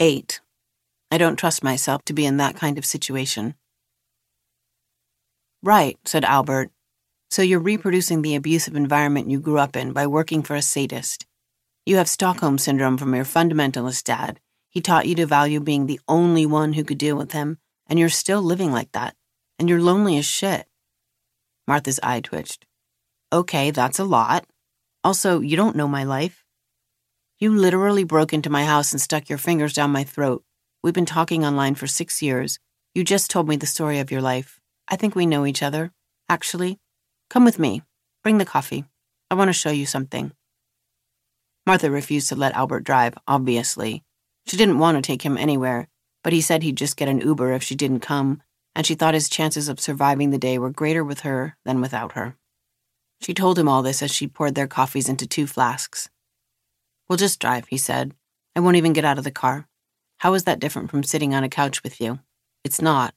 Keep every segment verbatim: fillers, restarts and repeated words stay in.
Eight. I don't trust myself to be in that kind of situation. Right, said Albert. So you're reproducing the abusive environment you grew up in by working for a sadist. You have Stockholm Syndrome from your fundamentalist dad. He taught you to value being the only one who could deal with him, and you're still living like that, and you're lonely as shit. Martha's eye twitched. Okay, that's a lot. Also, you don't know my life. You literally broke into my house and stuck your fingers down my throat. We've been talking online for six years. You just told me the story of your life. I think we know each other. Actually, come with me. Bring the coffee. I want to show you something. Martha refused to let Albert drive, obviously. She didn't want to take him anywhere, but he said he'd just get an Uber if she didn't come, and she thought his chances of surviving the day were greater with her than without her. She told him all this as she poured their coffees into two flasks. We'll just drive, he said. I won't even get out of the car. How is that different from sitting on a couch with you? It's not.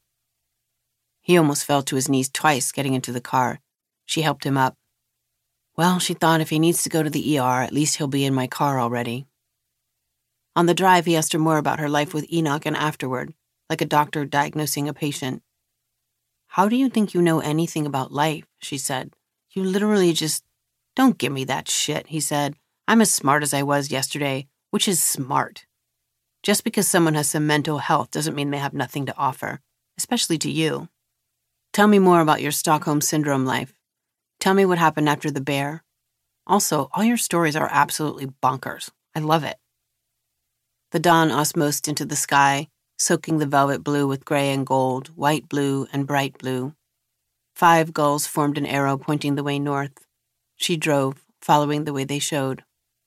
He almost fell to his knees twice getting into the car. She helped him up. Well, she thought if he needs to go to the E R, at least he'll be in my car already. On the drive, he asked her more about her life with Enoch and afterward, like a doctor diagnosing a patient. How do you think you know anything about life? She said. You literally just... Don't give me that shit, he said. I'm as smart as I was yesterday, which is smart. Just because someone has some mental health doesn't mean they have nothing to offer, especially to you. Tell me more about your Stockholm Syndrome life. Tell me what happened after the bear. Also, all your stories are absolutely bonkers. I love it. The dawn osmosed into the sky, soaking the velvet blue with gray and gold, white blue and bright blue. Five gulls formed an arrow pointing the way north. She drove, following the way they showed.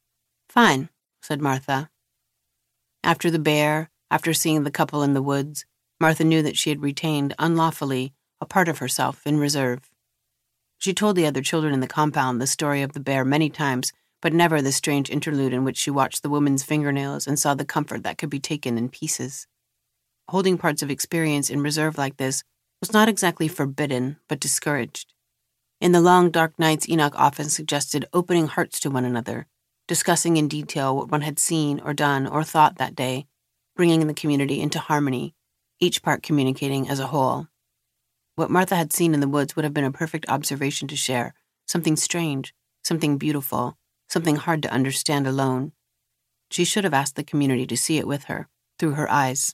Fine, said Martha. After the bear, after seeing the couple in the woods, Martha knew that she had retained, unlawfully, a part of herself in reserve. She told the other children in the compound the story of the bear many times, but never the strange interlude in which she watched the woman's fingernails and saw the comfort that could be taken in pieces. Holding parts of experience in reserve like this was not exactly forbidden, but discouraged. In the long, dark nights, Enoch often suggested opening hearts to one another, discussing in detail what one had seen or done or thought that day, bringing the community into harmony, each part communicating as a whole. What Martha had seen in the woods would have been a perfect observation to share, something strange, something beautiful, something hard to understand alone. She should have asked the community to see it with her, through her eyes.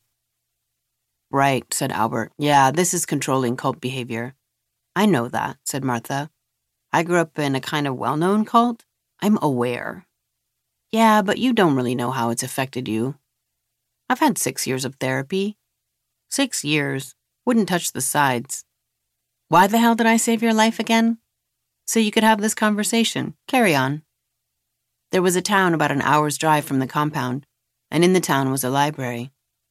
Right, said Albert. Yeah, this is controlling cult behavior. I know that, said Martha. I grew up in a kind of well-known cult. I'm aware. Yeah, but you don't really know how it's affected you. I've had six years of therapy. Six years. Wouldn't touch the sides. Why the hell did I save your life again? So you could have this conversation. Carry on. There was a town about an hour's drive from the compound, and in the town was a library.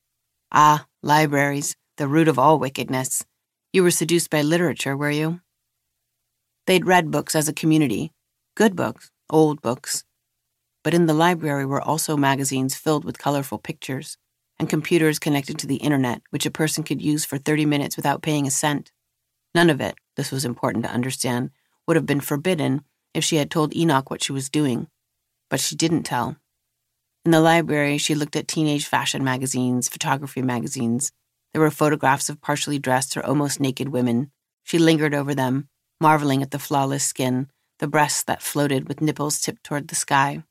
Ah, libraries, the root of all wickedness. You were seduced by literature, were you? They'd read books as a community. Good books, old books. But in the library were also magazines filled with colorful pictures, and computers connected to the internet, which a person could use for thirty minutes without paying a cent. None of it, this was important to understand, would have been forbidden if she had told Enoch what she was doing. But she didn't tell. In the library, she looked at teenage fashion magazines, photography magazines. There were photographs of partially dressed or almost naked women. She lingered over them, marveling at the flawless skin, the breasts that floated with nipples tipped toward the sky.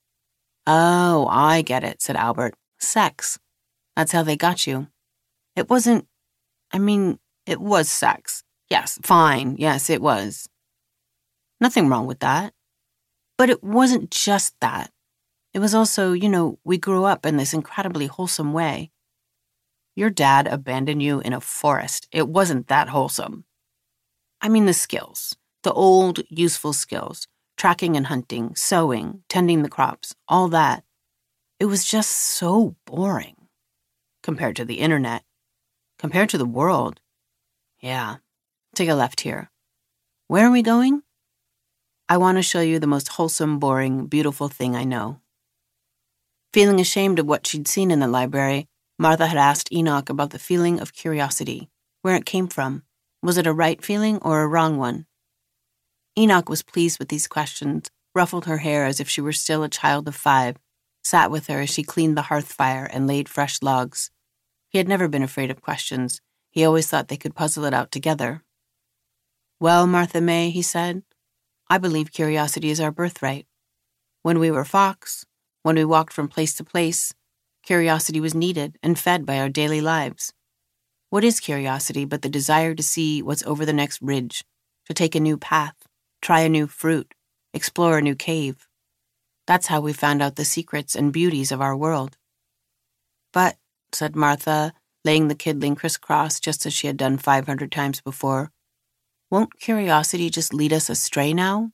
Oh, I get it, said Albert. Sex. That's how they got you. It wasn't... I mean, it was sex. Yes, fine. Yes, it was. Nothing wrong with that. But it wasn't just that. It was also, you know, we grew up in this incredibly wholesome way. Your dad abandoned you in a forest. It wasn't that wholesome. I mean the skills. The old, useful skills. Tracking and hunting, sowing, tending the crops, all that. It was just so boring. Compared to the internet. Compared to the world. Yeah. Take a left here. Where are we going? I want to show you the most wholesome, boring, beautiful thing I know. Feeling ashamed of what she'd seen in the library, Martha had asked Enoch about the feeling of curiosity, where it came from. Was it a right feeling or a wrong one? Enoch was pleased with these questions, ruffled her hair as if she were still a child of five, sat with her as she cleaned the hearth fire and laid fresh logs. He had never been afraid of questions. He always thought they could puzzle it out together. "Well, Martha May," he said, "I believe curiosity is our birthright. When we were Fox, when we walked from place to place, curiosity was needed and fed by our daily lives. What is curiosity but the desire to see what's over the next ridge, to take a new path, try a new fruit, explore a new cave? That's how we found out the secrets and beauties of our world." "But," said Martha, laying the kidling crisscross just as she had done five hundred times before, "won't curiosity just lead us astray now?"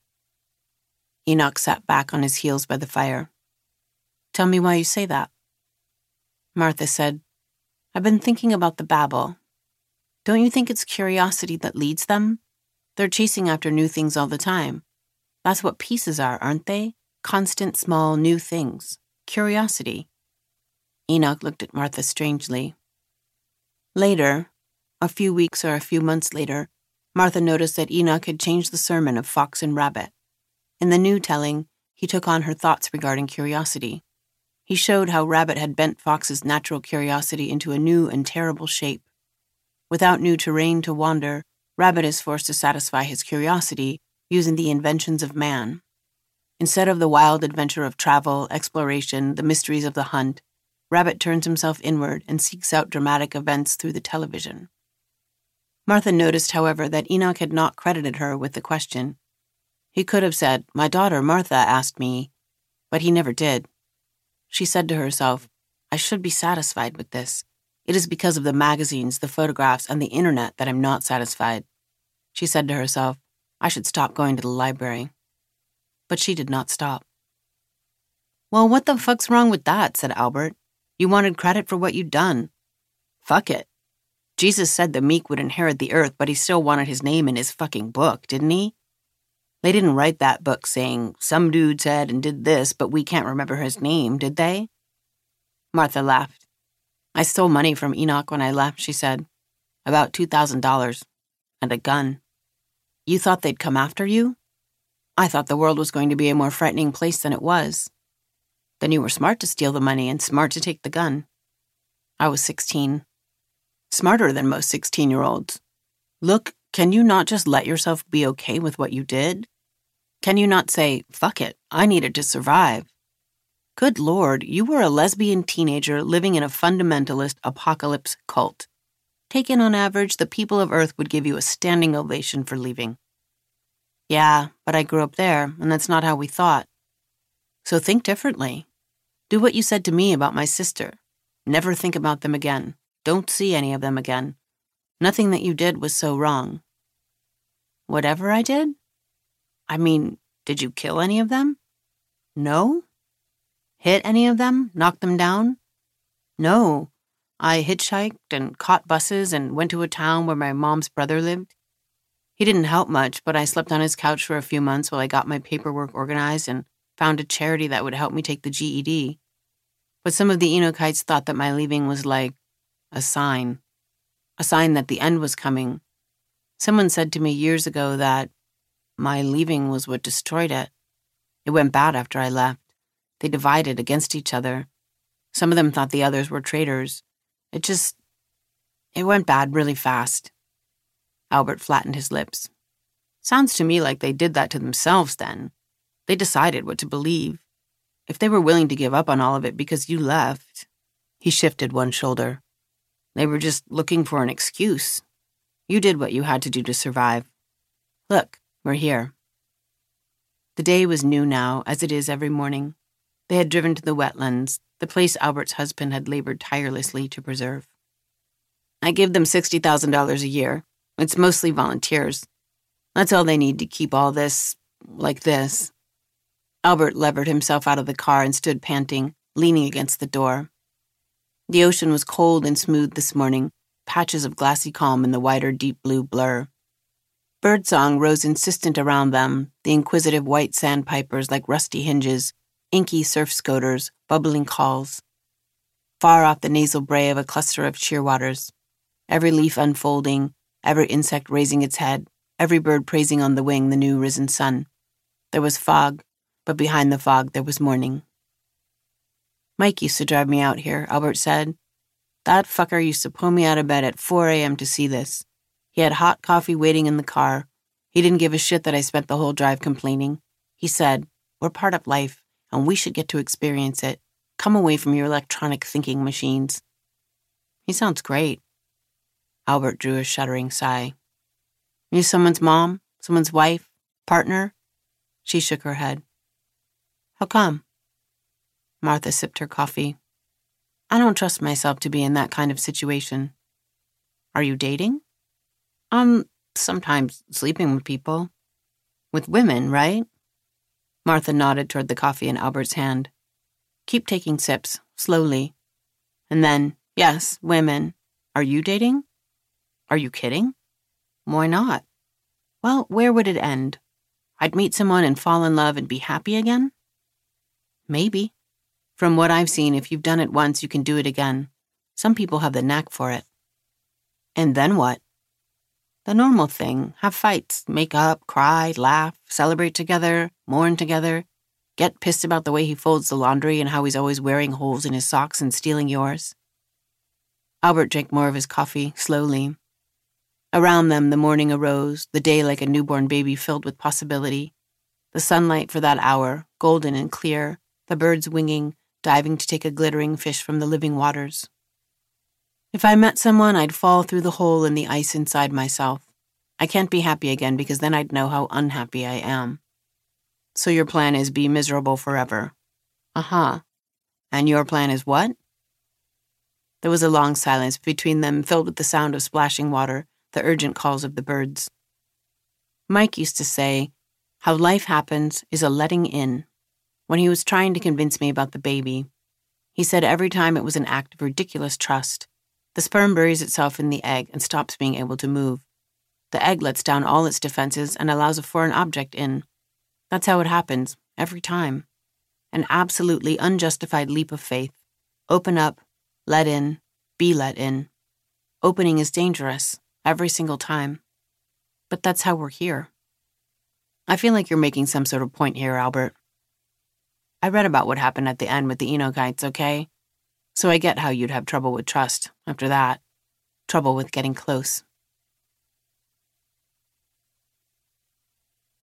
Enoch sat back on his heels by the fire. "Tell me why you say that." Martha said, "I've been thinking about the Babel. Don't you think it's curiosity that leads them? They're chasing after new things all the time. That's what pieces are, aren't they? Constant, small, new things. Curiosity." Enoch looked at Martha strangely. Later, a few weeks or a few months later, Martha noticed that Enoch had changed the sermon of Fox and Rabbit. In the new telling, he took on her thoughts regarding curiosity. He showed how Rabbit had bent Fox's natural curiosity into a new and terrible shape. Without new terrain to wander, Rabbit is forced to satisfy his curiosity using the inventions of man. Instead of the wild adventure of travel, exploration, the mysteries of the hunt, Rabbit turns himself inward and seeks out dramatic events through the television. Martha noticed, however, that Enoch had not credited her with the question. He could have said, "My daughter Martha asked me," but he never did. She said to herself, "I should be satisfied with this. It is because of the magazines, the photographs, and the internet that I'm not satisfied." She said to herself, "I should stop going to the library." But she did not stop. "Well, what the fuck's wrong with that?" said Albert. "You wanted credit for what you'd done. Fuck it. Jesus said the meek would inherit the earth, but he still wanted his name in his fucking book, didn't he? They didn't write that book saying, some dude said and did this, but we can't remember his name, did they?" Martha laughed. "I stole money from Enoch when I left," she said. "About two thousand dollars. And a gun. You thought they'd come after you? I thought the world was going to be a more frightening place than it was. Then you were smart to steal the money and smart to take the gun. I was sixteen. Smarter than most sixteen-year-olds. Look, can you not just let yourself be okay with what you did? Can you not say, fuck it, I needed to survive? Good Lord, you were a lesbian teenager living in a fundamentalist apocalypse cult. Taken on average, the people of Earth would give you a standing ovation for leaving. Yeah, but I grew up there, and that's not how we thought. So think differently. Do what you said to me about my sister. Never think about them again. Don't see any of them again. Nothing that you did was so wrong." "Whatever I did? I mean, did you kill any of them?" "No." "Hit any of them? Knock them down?" "No. I hitchhiked and caught buses and went to a town where my mom's brother lived. He didn't help much, but I slept on his couch for a few months while I got my paperwork organized and found a charity that would help me take the G E D. But some of the Enochites thought that my leaving was like a sign. A sign that the end was coming. Someone said to me years ago that my leaving was what destroyed it. It went bad after I left. They divided against each other. Some of them thought the others were traitors. It just... it went bad really fast." Albert flattened his lips. "Sounds to me like they did that to themselves then. They decided what to believe. If they were willing to give up on all of it because you left..." He shifted one shoulder. "They were just looking for an excuse. You did what you had to do to survive. Look, we're here." The day was new now, as it is every morning. They had driven to the wetlands, the place Albert's husband had labored tirelessly to preserve. "I give them sixty thousand dollars a year. It's mostly volunteers. That's all they need to keep all this, like this." Albert levered himself out of the car and stood panting, leaning against the door. The ocean was cold and smooth this morning, patches of glassy calm in the wider deep blue blur. Birdsong rose insistent around them, the inquisitive white sandpipers like rusty hinges, inky surf scoters, bubbling calls. Far off the nasal bray of a cluster of shearwaters, every leaf unfolding, every insect raising its head, every bird praising on the wing the new risen sun. There was fog, but behind the fog there was morning. Mike used to drive me out here, Albert said. That fucker used to pull me out of bed at four a.m. to see this. He had hot coffee waiting in the car. He didn't give a shit that I spent the whole drive complaining. He said, we're part of life, and we should get to experience it. Come away from your electronic thinking machines. He sounds great. Albert drew a shuddering sigh. You someone's mom? Someone's wife? Partner? She shook her head. How come? Martha sipped her coffee. I don't trust myself to be in that kind of situation. Are you dating? I'm sometimes sleeping with people. With women, right? Martha nodded toward the coffee in Albert's hand. Keep taking sips, slowly. And then, yes, women. Are you dating? Are you kidding? Why not? Well, where would it end? I'd meet someone and fall in love and be happy again? Maybe. From what I've seen, if you've done it once, you can do it again. Some people have the knack for it. And then what? The normal thing. Have fights, make up, cry, laugh, celebrate together, mourn together, get pissed about the way he folds the laundry and how he's always wearing holes in his socks and stealing yours. Albert drank more of his coffee, slowly. Around them, the morning arose, the day like a newborn baby filled with possibility. The sunlight for that hour, golden and clear, the birds winging, diving to take a glittering fish from the living waters. If I met someone, I'd fall through the hole in the ice inside myself. I can't be happy again because then I'd know how unhappy I am. So your plan is be miserable forever. Uh-huh. And your plan is what? There was a long silence between them, filled with the sound of splashing water, the urgent calls of the birds. Mike used to say, how life happens is a letting in. When he was trying to convince me about the baby, he said every time it was an act of ridiculous trust. The sperm buries itself in the egg and stops being able to move. The egg lets down all its defenses and allows a foreign object in. That's how it happens, every time. An absolutely unjustified leap of faith. Open up, let in, be let in. Opening is dangerous, every single time. But that's how we're here. I feel like you're making some sort of point here, Albert. I read about what happened at the end with the Enochites, okay? So I get how you'd have trouble with trust after that. Trouble with getting close.